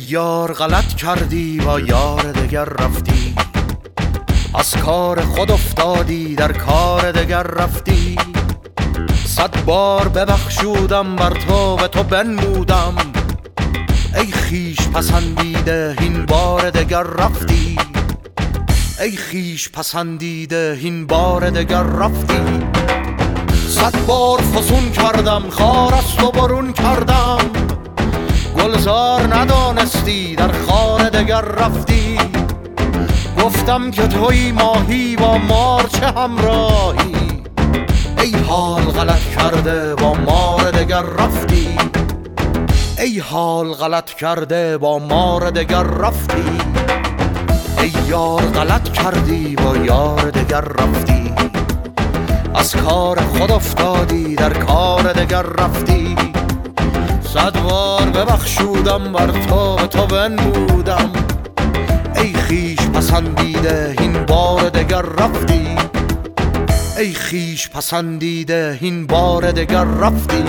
یار غلط کردی با یار دگر رفتی، از کار خود افتادی در کار دگر رفتی. 100 بار ببخشودم بر تو به تو بنمودم، ای خویش پسندیده این بار دگر رفتی. ای خویش پسندیده این بار دگر رفتی. 100 بار فسون کردم خار از تو برون کردم، گلزار ندانستی در خار دگر رفتی. گفتم که توی ماهی با مار چه همراهی، ای حال غلط کرده با مار دگر رفتی. ای حال غلط کرده با مار دگر رفتی. ای یار غلط کردی با یار دگر رفتی، از کار خود افتادی در کار دگر رفتی. 100 بار ببخشودم بر تو به تو بنمودم، ای خویش پسندیده این بار دگر رفتی. ای خویش پسندیده این بار دگر رفتی.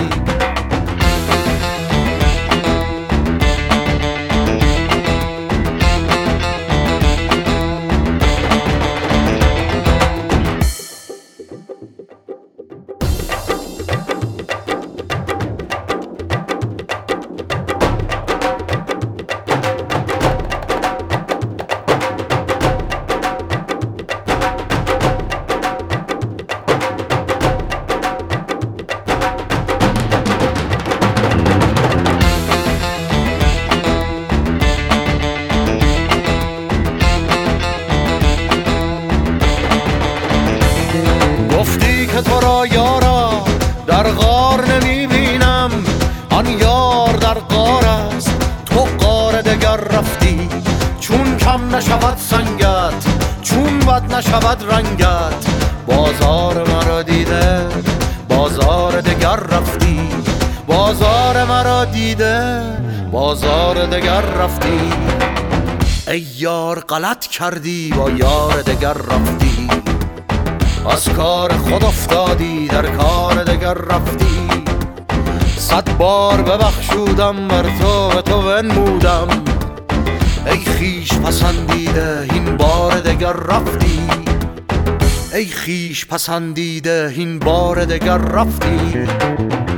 گفتی که تو را یارا در غار نمیبینم، آن یار در غار است تو غار دگر رفتی. چون کم نشود سنگت، چون بد نشود رنگت، بازار مرا دیده بازار دگر رفتی. بازار مرا دیده بازار دگر رفتی. ای یار غلط کردی با یار دگر رفتی، از کار خود افتادی در کار دگر رفتی. 100 بار ببخشودم بر تو به تو بنمودم، ای خویش پسندیده این بار دگر رفتی. ای خویش پسندیده این بار دگر رفتی.